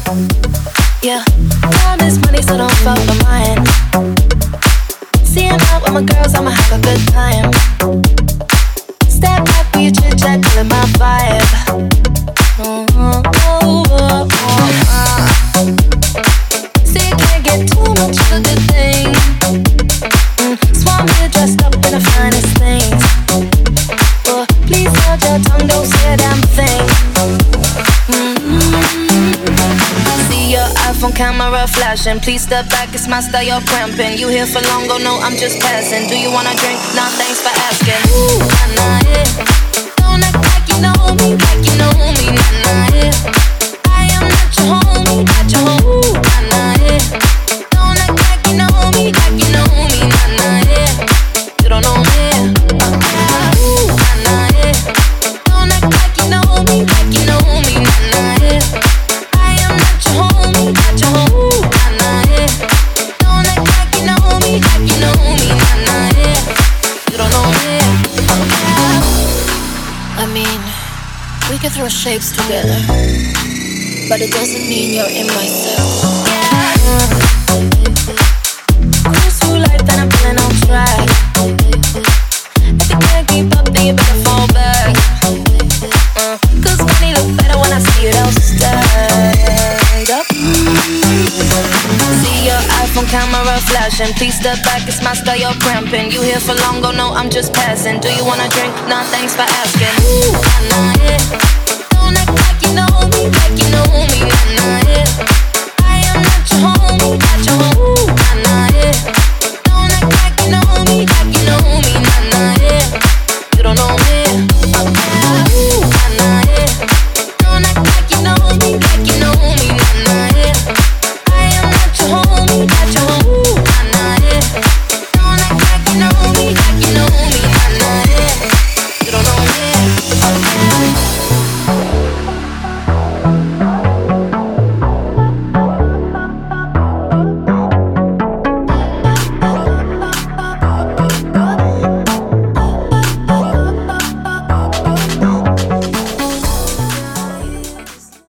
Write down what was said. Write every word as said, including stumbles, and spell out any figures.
Yeah, time is money, so don't fuck with mine. Seeing out with my girls, I'ma have a good time. Step back with your chit chat, killing my vibe. Oh, oh, oh, oh, oh. See, you can't get too much of a good thing. Mm, Swan here dressed up in the finest things. Oh, please hold your tongue, don't say a damn thing. Mm-hmm. See your iPhone camera flashing. Please step back, it's my style, you're cramping. You here for long, go no, I'm just passing. Do you wanna drink? Nah, thanks for asking. Ooh, nah, nah, yeah. Don't act like you know me, like you know me, nah, nah, yeah. I am not your homie, not your homie, ooh, nah, nah, yeah. Don't act like you know me, like you know me, nah, nah, yeah. You don't know me, uh, ooh, nah, nah, yeah. Don't act like you know me, like you know me, nah, nah, yeah. I am not your homie, not your homie, ooh, nah, nah, yeah. Don't act like you know me, like you know me, nah, nah, yeah. You don't know me, uh, I mean, we can throw shapes together, but it doesn't mean you're in my circle. Yeah. Cruise through life and I'm feeling on track. If you can't keep up, then you better fall back. Uh, Cause money look better when I see it all stacked up. See your iPhone camera flashing. Please step back, it's my style, you're cramping. You here for long, go no, I'm just passing. Do you wanna drink? Nah, thanks for asking. Ooh, nah, nah, yeah. Don't act like you know